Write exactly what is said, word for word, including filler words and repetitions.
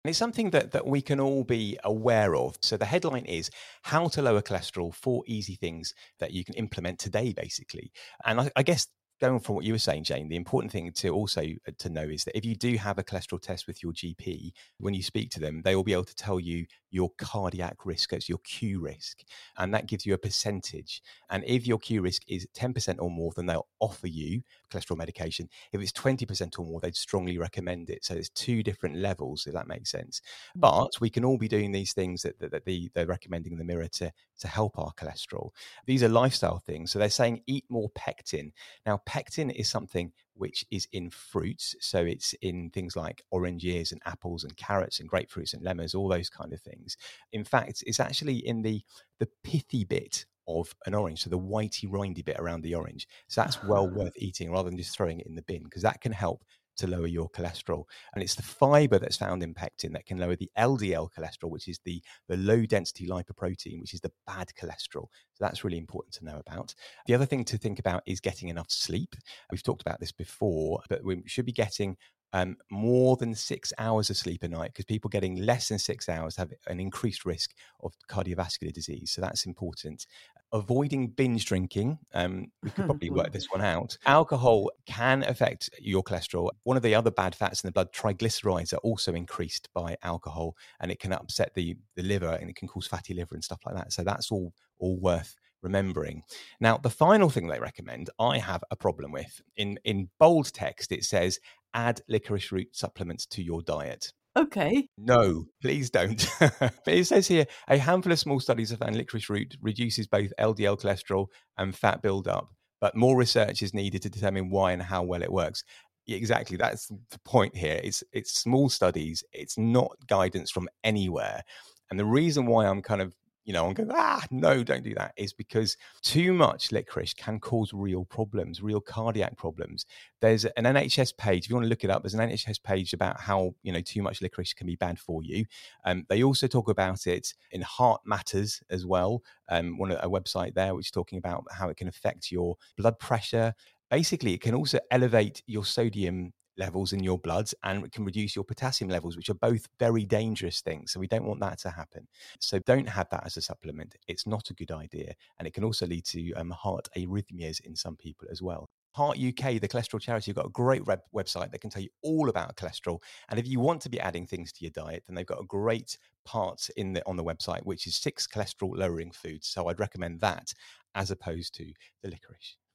And it's something that, that we can all be aware of. So the headline is How to Lower Cholesterol, Four Easy Things That You Can Implement Today, basically. And I, I guess going from what you were saying, Jane, the important thing to also uh, to know is that if you do have a cholesterol test with your G P, when you speak to them, they will be able to tell you your cardiac risk, it's your Q risk, and that gives you a percentage. And if your Q risk is ten percent or more, then they'll offer you cholesterol medication. If it's twenty percent or more, they'd strongly recommend it. So there's two different levels, if that makes sense. But we can all be doing these things that, that, that the, they're recommending in the mirror to, to help our cholesterol. These are lifestyle things. So they're saying eat more pectin. Now, pectin is something which is in fruits. So it's in things like oranges and apples and carrots and grapefruits and lemons, all those kind of things. In fact, it's actually in the, the pithy bit of an orange, so the whitey rindy bit around the orange. So that's well worth eating rather than just throwing it in the bin, because that can help to lower your cholesterol. And it's the fiber that's found in pectin that can lower the L D L cholesterol, which is the, the low density lipoprotein, which is the bad cholesterol. So that's really important to know about. The other thing to think about is getting enough sleep. We've talked about this before, but we should be getting Um, more than six hours of sleep a night, because people getting less than six hours have an increased risk of cardiovascular disease. So that's important. Avoiding binge drinking. Um, we could probably work this one out. Alcohol can affect your cholesterol. One of the other bad fats in the blood, triglycerides, are also increased by alcohol, and it can upset the, the liver, and it can cause fatty liver and stuff like that. So that's all, all worth remembering. Now, the final thing they recommend, I have a problem with. In, in bold text, it says, add licorice root supplements to your diet. Okay. No, please don't. But it says here, a handful of small studies have found licorice root reduces both L D L cholesterol and fat buildup, but more research is needed to determine why and how well it works. Exactly, that's the point here. It's it's small studies. It's not guidance from anywhere. And the reason why I'm kind of, you know, I'm going, ah, no, don't do that, is because too much licorice can cause real problems, real cardiac problems. There's an N H S page, if you want to look it up, there's an N H S page about how, you know, too much licorice can be bad for you. Um, they also talk about it in Heart Matters as well, um, one a website there which is talking about how it can affect your blood pressure. Basically, it can also elevate your sodium levels in your blood, and it can reduce your potassium levels, which are both very dangerous things. So we don't want that to happen. So don't have that as a supplement. It's not a good idea. And it can also lead to um, heart arrhythmias in some people as well. Heart U K, the cholesterol charity, have got a great web- website that can tell you all about cholesterol. And if you want to be adding things to your diet, then they've got a great part in the on the website, which is six cholesterol lowering foods. So I'd recommend that as opposed to the licorice.